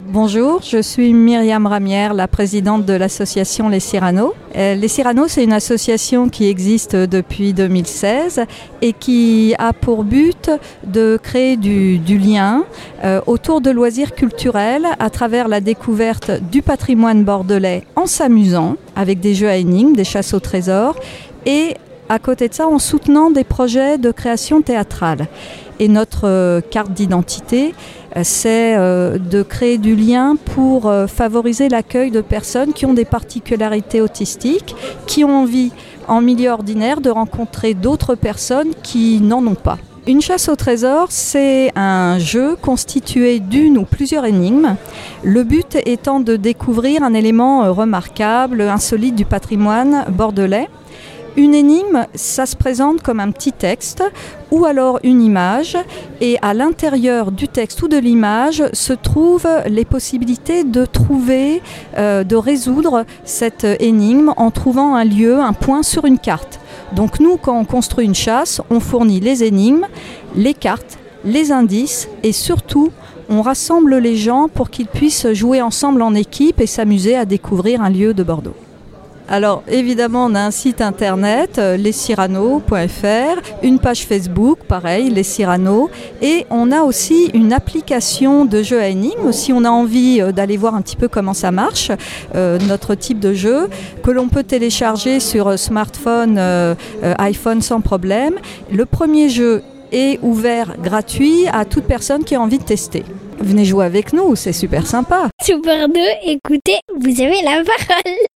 Bonjour, je suis Myriam Ramière, la présidente de l'association Les Cyrano. Les Cyrano, c'est une association qui existe depuis 2016 et qui a pour but de créer du lien autour de loisirs culturels à travers la découverte du patrimoine bordelais en s'amusant avec des jeux à énigmes, des chasses au trésor et à côté de ça en soutenant des projets de création théâtrale. Et notre carte d'identité, c'est de créer du lien pour favoriser l'accueil de personnes qui ont des particularités autistiques, qui ont envie, en milieu ordinaire, de rencontrer d'autres personnes qui n'en ont pas. Une chasse au trésor, c'est un jeu constitué d'une ou plusieurs énigmes. Le but étant de découvrir un élément remarquable, insolite du patrimoine bordelais. Une énigme, ça se présente comme un petit texte ou alors une image et à l'intérieur du texte ou de l'image se trouvent les possibilités de trouver, de résoudre cette énigme en trouvant un lieu, un point sur une carte. Donc nous, quand on construit une chasse, on fournit les énigmes, les cartes, les indices et surtout on rassemble les gens pour qu'ils puissent jouer ensemble en équipe et s'amuser à découvrir un lieu de Bordeaux. Alors évidemment on a un site internet, lescyrano.fr, une page Facebook, pareil, Les Cyrano, et on a aussi une application de jeu à énigmes, si on a envie d'aller voir un petit peu comment ça marche, notre type de jeu, que l'on peut télécharger sur smartphone, iPhone sans problème. Le premier jeu est ouvert gratuit à toute personne qui a envie de tester. Venez jouer avec nous, c'est super sympa. Sur Bordeaux, écoutez, vous avez la parole.